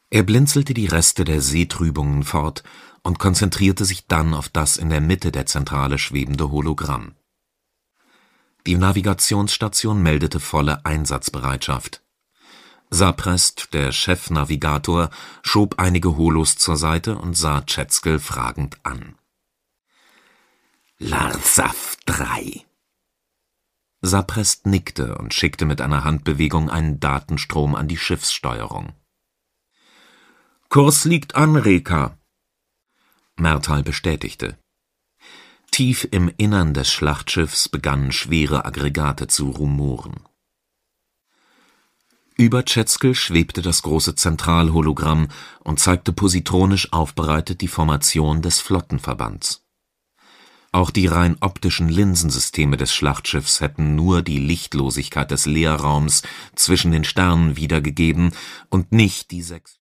Er blinzelte die Reste der Seetrübungen fort und konzentrierte sich dann auf das in der Mitte der Zentrale schwebende Hologramm. Die Navigationsstation meldete volle Einsatzbereitschaft. Saprest, der Chefnavigator, schob einige Holos zur Seite und sah Tschetschkel fragend an. »Larsav 3«. Saprest nickte und schickte mit einer Handbewegung einen Datenstrom an die Schiffssteuerung. »Kurs liegt an, Reka«, Mertal bestätigte. Tief im Innern des Schlachtschiffs begannen schwere Aggregate zu rumoren. Über Tschetschkel schwebte das große Zentralhologramm und zeigte positronisch aufbereitet die Formation des Flottenverbands. Auch die rein optischen Linsensysteme des Schlachtschiffs hätten nur die Lichtlosigkeit des Leerraums zwischen den Sternen wiedergegeben und nicht die 6